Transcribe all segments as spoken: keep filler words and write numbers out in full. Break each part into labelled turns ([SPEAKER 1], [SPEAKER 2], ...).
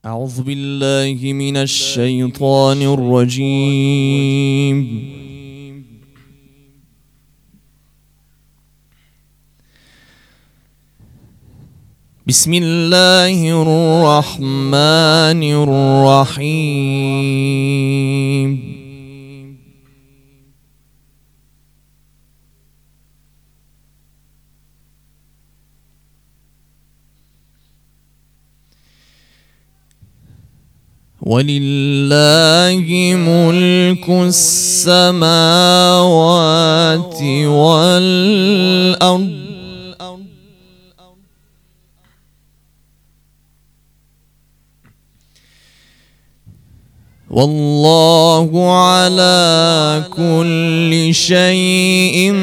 [SPEAKER 1] أعوذ بالله من الشيطان الرجيم. بسم الله الرحمن الرحيم. ولله ملك السماوات والأرض والله على كل شيء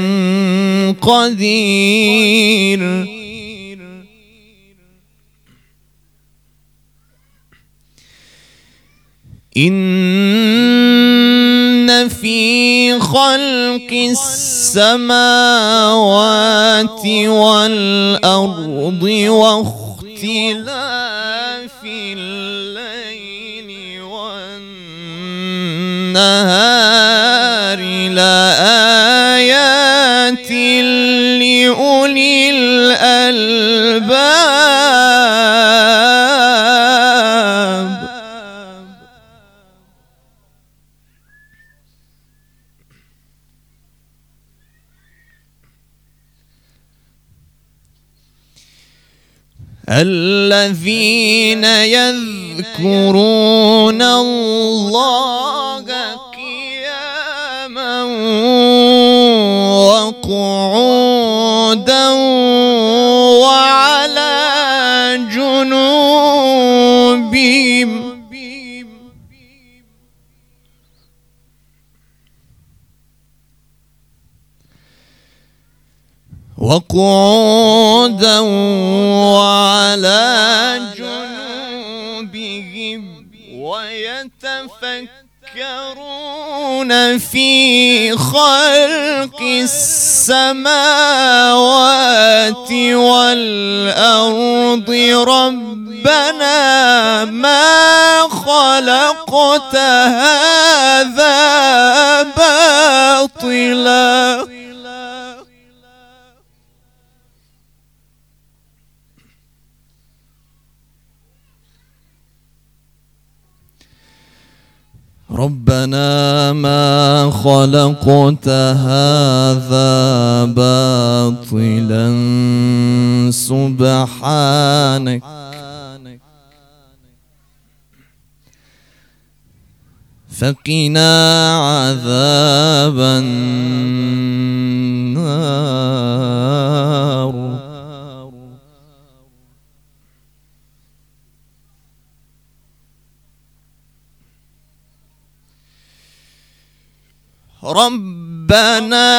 [SPEAKER 1] قدير. إن في خلق السماوات والأرض واختلاف الليل والنهار لآيات لأولي الألباب. الذين يذكرون الله قياما وقعودا وعلى جنوبهم وقعودا وعلى جنوبهم ويتفكرون في خلق السماوات والأرض ربنا ما خلقت هذا باطلا ربنا ما خلقت هذا باطلا سبحانك فقنا عذاب النار. ربنا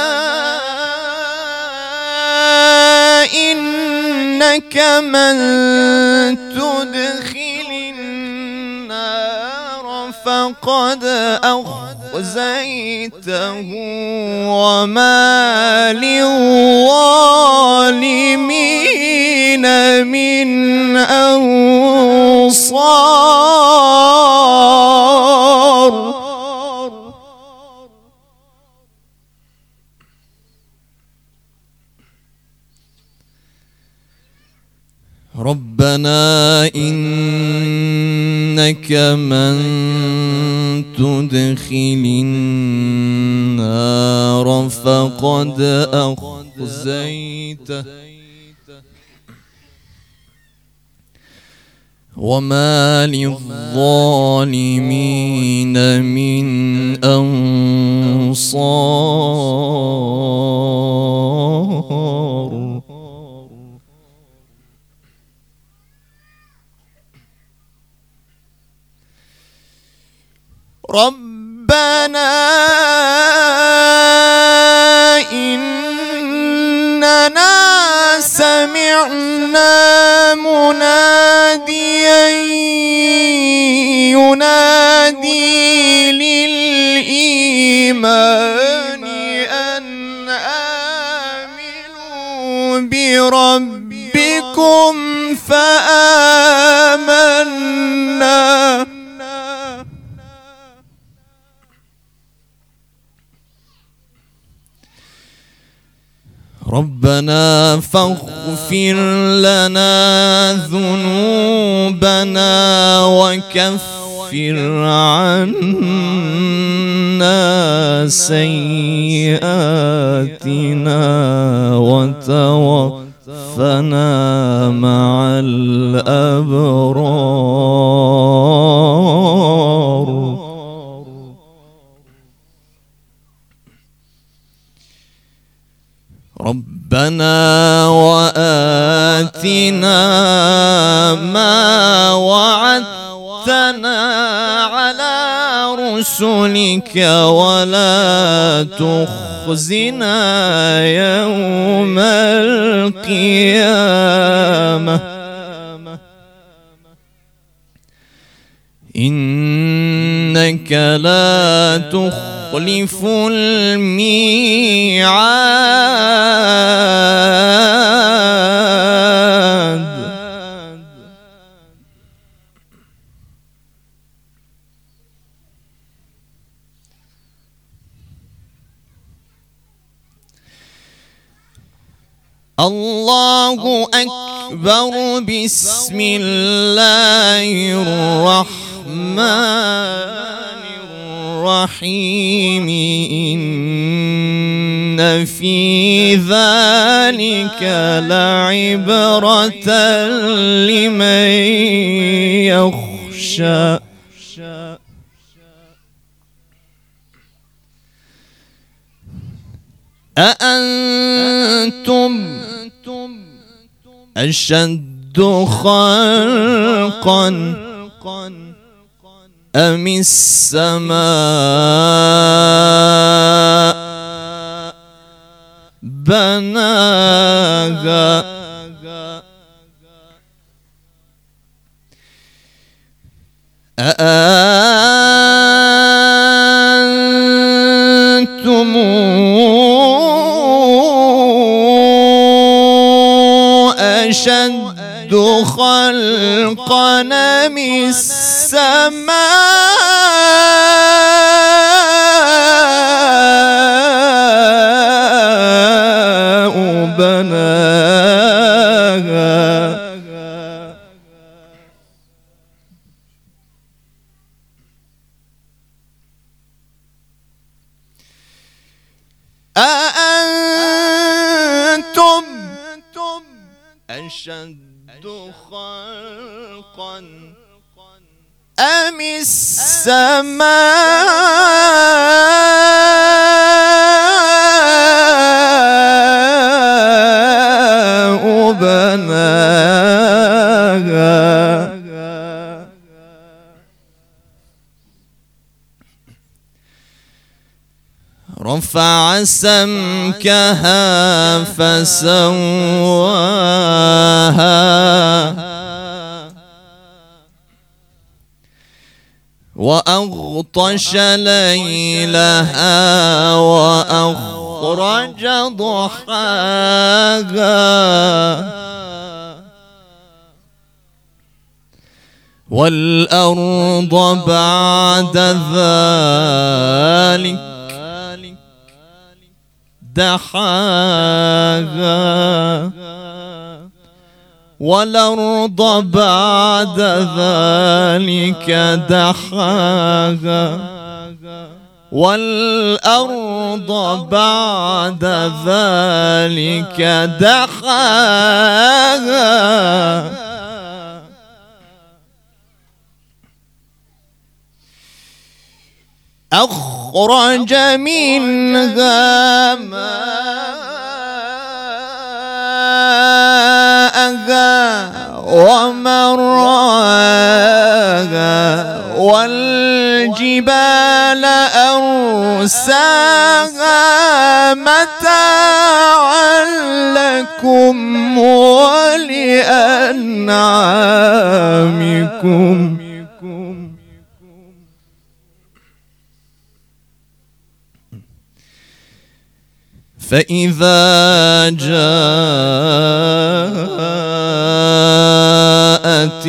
[SPEAKER 1] إنك من تدخل النار فقد أخزيته وما للظالمين من أنصار. ربنا إنك من تدخل النار فقد أخزيته وما للظالمين من أنصار. ربنا إننا سمعنا مناديا ينادي للإيمان أن آمنوا بربكم فآمنا ربنا فاغفر لنا ذنوبنا وكفر عنا سيئاتنا وتوفنا مع الأبرار. ربنا وآتنا ما وعدتنا على رسلك ولا تخزنا يوم القيامة إنك لا تخلف الميعاد. الله أكبر. بسم الله الرحمن الرحيم. إن في ذلك لعبرة لمن يخشى. أأنتم أشد خلقا أم السماء بناها أأنتم أشد خلقا أم السماء بناها أأنتم أشد خلقا أم السماء بناها رفع سمكها فسواها وأغطش ليلها وأخرج ضحاها والأرض بعد ذلك دحاها والأرض بعد ذلك دحاها والأرض بعد ذلك دحاها أخرج منها ماءها ومرعاها والجبال أرساها متاعا لكم ولأنعامكم فإذا جاءت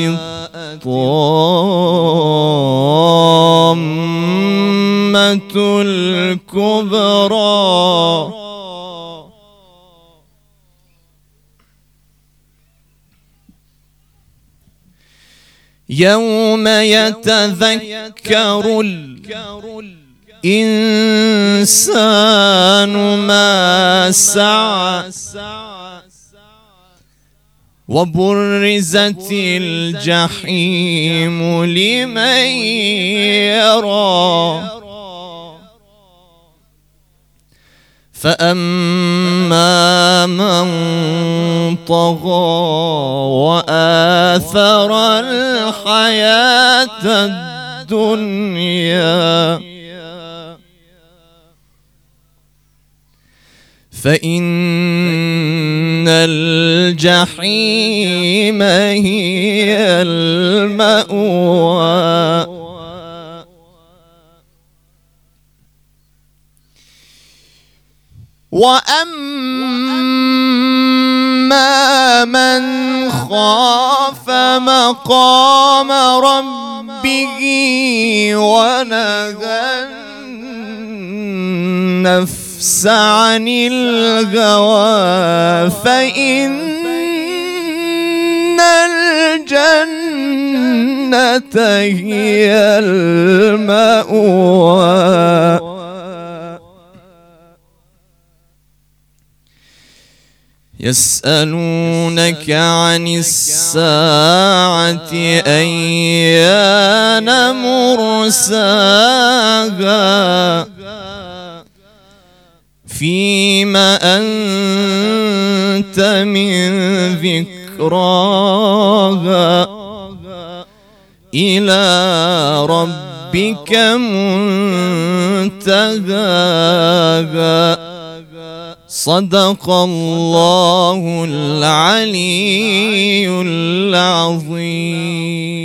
[SPEAKER 1] الطامة الكبرى يوم يتذكر الإنسان ما سعى وبرزت الجحيم لمن يرى فأما من طغى وآثر الحياة الدنيا فإن الجحيم هي المأوى وأما من خاف مقام ربه ونهى النفس عن الهوى فإن الجنة هي المأوى يسألونك عن الساعة أيان مرساها فيما أنت من ذكراها إلى ربك منتهاها صدق الله العلي العظيم.